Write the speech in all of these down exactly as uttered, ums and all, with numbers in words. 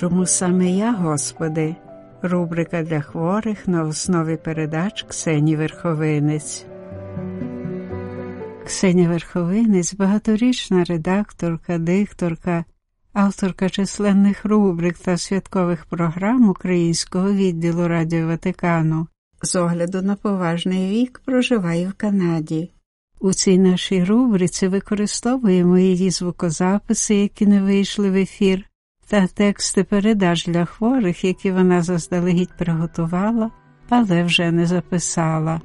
Чому саме я, Господи? Рубрика для хворих на основі передач Ксені Верховинець. Ксеня Верховинець – багаторічна редакторка, дикторка, авторка численних рубрик та святкових програм українського відділу Радіо Ватикану. З огляду на поважний вік проживає в Канаді. У цій нашій рубриці використовуємо її звукозаписи, які не вийшли в ефір, та тексти передач для хворих, які вона заздалегідь приготувала, але вже не записала.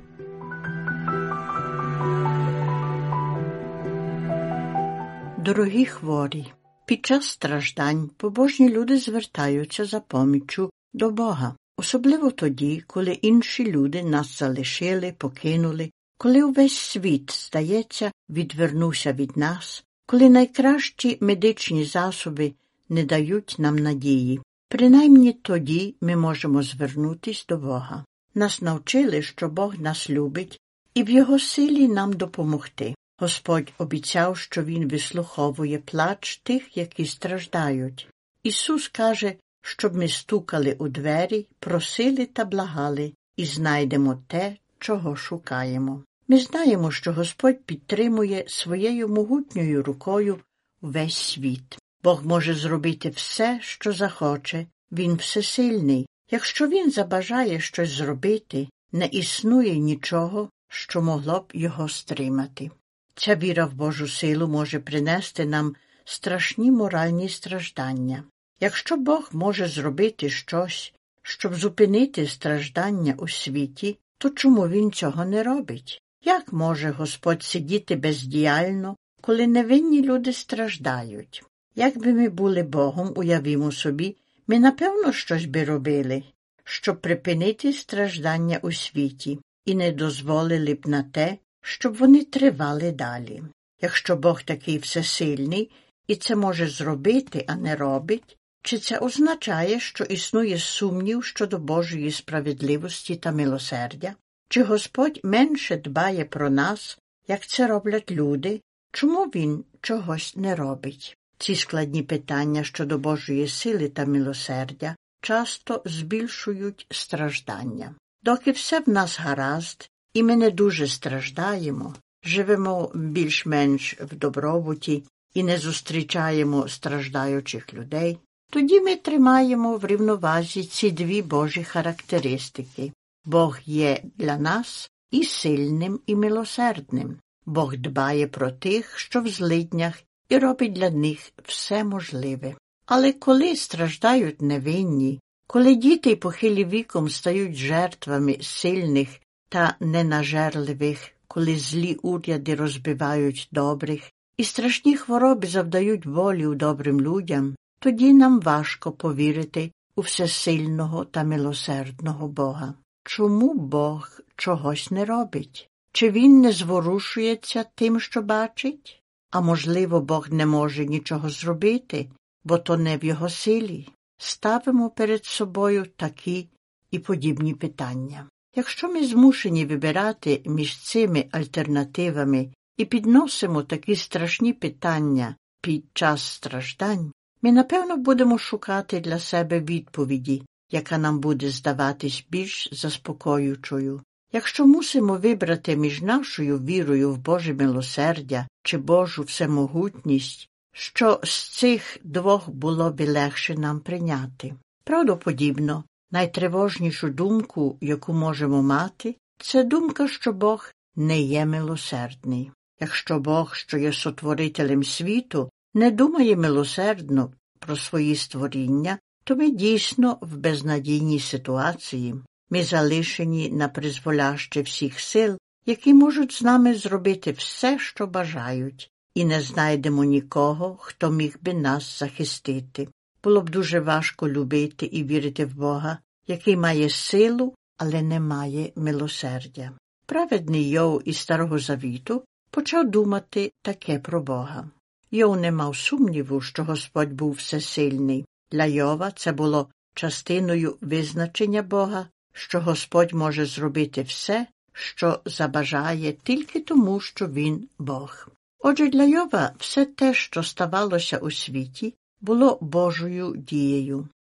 Дорогі хворі, під час страждань побожні люди звертаються за поміччю до Бога. Особливо тоді, коли інші люди нас залишили, покинули, коли увесь світ, здається, відвернувся від нас, коли найкращі медичні засоби не дають нам надії. Принаймні тоді ми можемо звернутись до Бога. Нас навчили, що Бог нас любить і в Його силі нам допомогти. Господь обіцяв, що Він вислуховує плач тих, які страждають. Ісус каже, щоб ми стукали у двері, просили та благали, і знайдемо те, чого шукаємо. Ми знаємо, що Господь підтримує своєю могутньою рукою весь світ. Бог може зробити все, що захоче. Він всесильний. Якщо Він забажає щось зробити, не існує нічого, що могло б його стримати. Ця віра в Божу силу може принести нам страшні моральні страждання. Якщо Бог може зробити щось, щоб зупинити страждання у світі, то чому Він цього не робить? Як може Господь сидіти бездіяльно, коли невинні люди страждають? Якби ми були Богом, уявімо собі, ми напевно щось би робили, щоб припинити страждання у світі, і не дозволили б на те, щоб вони тривали далі. Якщо Бог такий всесильний, і це може зробити, а не робить, чи це означає, що існує сумнів щодо Божої справедливості та милосердя? Чи Господь менше дбає про нас, як це роблять люди? Чому Він чогось не робить? Ці складні питання щодо Божої сили та милосердя часто збільшують страждання. Доки все в нас гаразд, і ми не дуже страждаємо, живемо більш-менш в добробуті і не зустрічаємо страждаючих людей, тоді ми тримаємо в рівновазі ці дві Божі характеристики. Бог є для нас і сильним, і милосердним. Бог дбає про тих, що в злиднях, і робить для них все можливе. Але коли страждають невинні, коли діти похилі віком стають жертвами сильних та ненажерливих, коли злі уряди розбивають добрих, і страшні хвороби завдають болю добрим людям, тоді нам важко повірити у всесильного та милосердного Бога. Чому Бог чогось не робить? Чи Він не зворушується тим, що бачить? А можливо, Бог не може нічого зробити, бо то не в Його силі? Ставимо перед собою такі і подібні питання. Якщо ми змушені вибирати між цими альтернативами і підносимо такі страшні питання під час страждань, ми, напевно, будемо шукати для себе відповіді, яка нам буде здаватись більш заспокоюючою. Якщо мусимо вибрати між нашою вірою в Боже милосердя чи Божу всемогутність, що з цих двох було б легше нам прийняти? Правдоподібно, найтривожнішу думку, яку можемо мати, це думка, що Бог не є милосердний. Якщо Бог, що є сотворителем світу, не думає милосердно про свої створіння, то ми дійсно в безнадійній ситуації. Ми залишені на призволяще всіх сил, які можуть з нами зробити все, що бажають, і не знайдемо нікого, хто міг би нас захистити. Було б дуже важко любити і вірити в Бога, який має силу, але не має милосердя. Праведний Йов із Старого Завіту почав думати таке про Бога. Йов не мав сумніву, що Господь був всесильний. Для Йова це було частиною визначення Бога, що Господь може зробити все, що забажає тільки тому, що Він Бог. Отже, для Йова все те, що ставалося у світі, було Божою дією.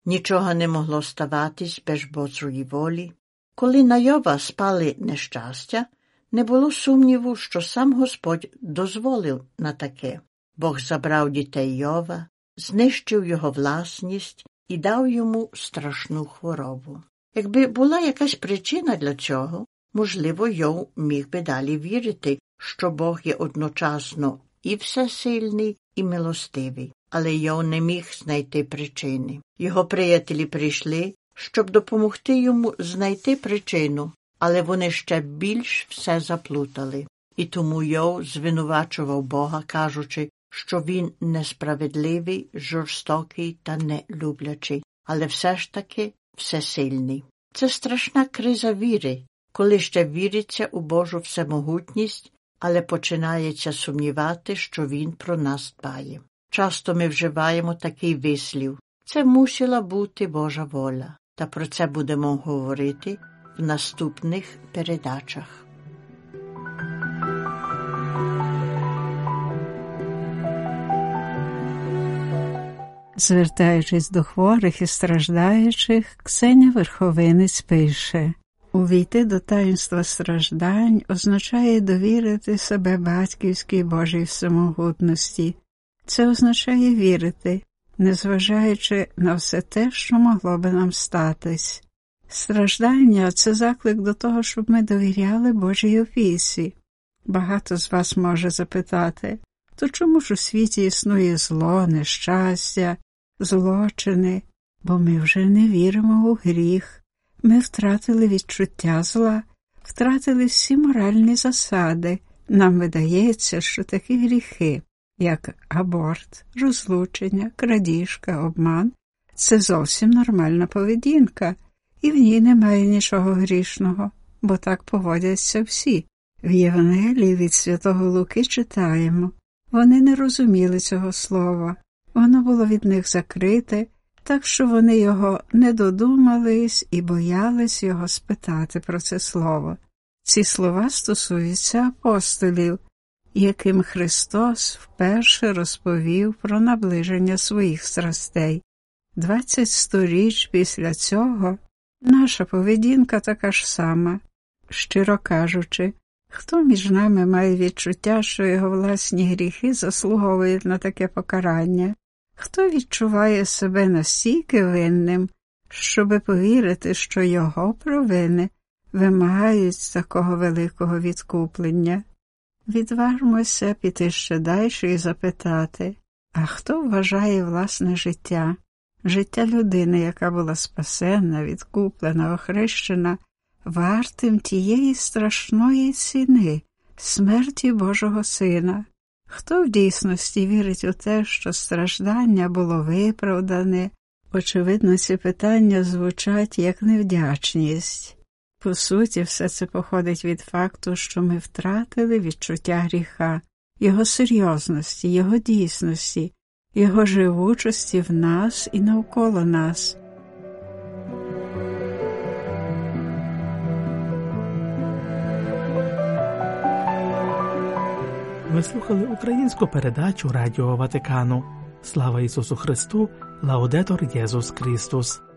Нічого не могло ставатись без Божої волі. Коли на Йова спали нещастя, не було сумніву, що сам Господь дозволив на таке. Бог забрав дітей Йова, знищив його власність і дав йому страшну хворобу. Якби була якась причина для цього, можливо, Йов міг би далі вірити, що Бог є одночасно і всесильний, і милостивий. Але Йов не міг знайти причини. Його приятелі прийшли, щоб допомогти йому знайти причину, але вони ще більш все заплутали. І тому Йов звинувачував Бога, кажучи, що він несправедливий, жорстокий та нелюблячий, але все ж таки всесильний. Це страшна криза віри, коли ще віриться у Божу всемогутність, але починається сумнівати, що він про нас дбає. Часто ми вживаємо такий вислів «Це мусила бути Божа воля», та про це будемо говорити в наступних передачах. Звертаючись до хворих і страждаючих, Ксеня Верховинець пише: «Увійти до таїнства страждань означає довірити себе батьківській Божій всемогутності. Це означає вірити, незважаючи на все те, що могло би нам статись. Страждання – це заклик до того, щоб ми довіряли Божій опіці. Багато з вас може запитати, то чому ж у світі існує зло, нещастя, злочини? Бо ми вже не віримо у гріх. Ми втратили відчуття зла, втратили всі моральні засади. Нам видається, що такі гріхи, як аборт, розлучення, крадіжка, обман – це зовсім нормальна поведінка, і в ній немає нічого грішного, бо так поводяться всі. В Євангелії від святого Луки читаємо: вони не розуміли цього слова, воно було від них закрите, так що вони його не додумались і боялись його спитати про це слово. Ці слова стосуються апостолів, яким Христос вперше розповів про наближення своїх страстей. Двадцять сторіч після цього наша поведінка така ж сама. Щиро кажучи, хто між нами має відчуття, що його власні гріхи заслуговують на таке покарання? Хто відчуває себе настільки винним, щоби повірити, що його провини вимагають такого великого відкуплення? Відважмося піти ще далі і запитати, а хто вважає власне життя? Життя людини, яка була спасена, відкуплена, охрещена, вартим тієї страшної ціни – смерті Божого Сина. Хто в дійсності вірить у те, що страждання було виправдане? Очевидно, ці питання звучать як невдячність. По суті, все це походить від факту, що ми втратили відчуття гріха, його серйозності, його дійсності, його живучості в нас і навколо нас. Ви слухали українську передачу Радіо Ватикану. Слава Ісусу Христу! Лаудетор Єсус Христос!